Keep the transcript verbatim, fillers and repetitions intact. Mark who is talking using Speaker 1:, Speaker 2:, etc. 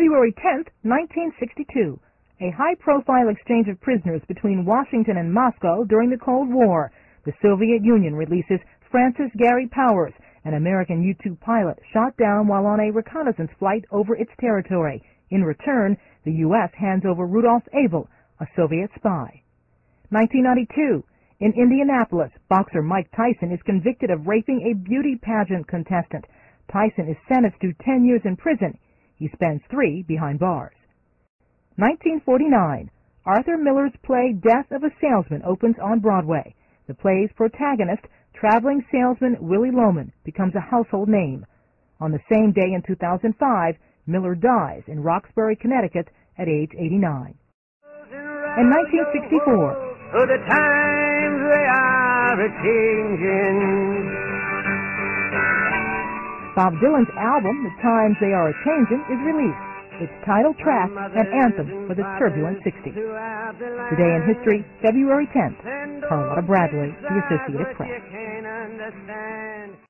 Speaker 1: February tenth, nineteen sixty-two. A high-profile exchange of prisoners between Washington and Moscow during the Cold War. The Soviet Union releases Francis Gary Powers, an American U two pilot shot down while on a reconnaissance flight over its territory. In return, the U S hands over Rudolf Abel, a Soviet spy. nineteen ninety-two. In Indianapolis, boxer Mike Tyson is convicted of raping a beauty pageant contestant. Tyson is sentenced to ten years in prison. He spends three behind bars. nineteen forty-nine. Arthur Miller's play Death of a Salesman opens on Broadway. The play's protagonist, traveling salesman Willie Loman, becomes a household name. On the same day in two thousand five, Miller dies in Roxbury, Connecticut at age eighty-nine. In nineteen sixty-four,
Speaker 2: oh, the times they are a-changin'.
Speaker 1: Bob Dylan's album, The Times They Are A-Changin', is released. Its title track, an anthem for the turbulent sixties. Today in History, February tenth. Carlotta Bradley, The Associated Press.